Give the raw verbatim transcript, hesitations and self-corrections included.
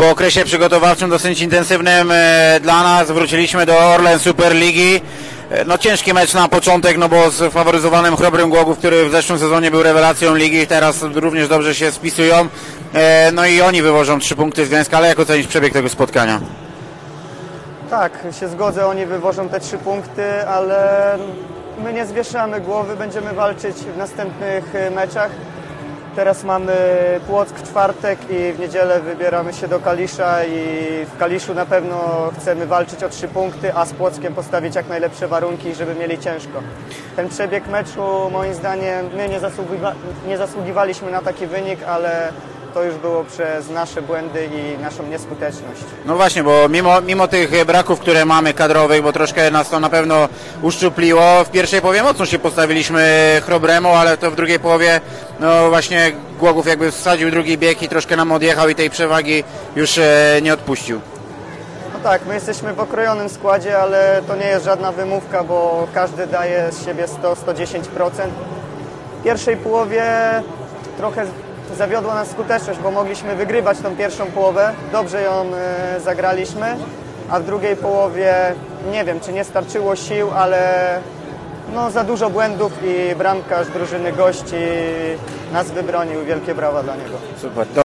Po okresie przygotowawczym dosyć intensywnym e, dla nas wróciliśmy do Orlen Superligi. E, no ciężki mecz na początek, no bo z faworyzowanym Chrobrym Głogów, który w zeszłym sezonie był rewelacją ligi, teraz również dobrze się spisują. E, no i oni wywożą trzy punkty z Gdańska, ale jak ocenisz przebieg tego spotkania? Tak, się zgodzę, oni wywożą te trzy punkty, ale my nie zwieszamy głowy, będziemy walczyć w następnych meczach. Teraz mamy Płock w czwartek i w niedzielę wybieramy się do Kalisza i w Kaliszu na pewno chcemy walczyć o trzy punkty, a z Płockiem postawić jak najlepsze warunki, żeby mieli ciężko. Ten przebieg meczu, moim zdaniem, my nie, zasługiwa nie zasługiwaliśmy na taki wynik, ale to już było przez nasze błędy i naszą nieskuteczność. No właśnie, bo mimo, mimo tych braków, które mamy kadrowych, bo troszkę nas to na pewno uszczupliło, w pierwszej połowie mocno się postawiliśmy Chrobremu, ale to w drugiej połowie no właśnie Głogów jakby wsadził drugi bieg i troszkę nam odjechał i tej przewagi już e, nie odpuścił. No tak, my jesteśmy w okrojonym składzie, ale to nie jest żadna wymówka, bo każdy daje z siebie sto do stu dziesięciu procent. W pierwszej połowie trochę zawiodła nas skuteczność, bo mogliśmy wygrywać tą pierwszą połowę, dobrze ją e, zagraliśmy, a w drugiej połowie nie wiem, czy nie starczyło sił, ale no, za dużo błędów i bramkarz drużyny gości nas wybronił. Wielkie brawa dla niego. Super.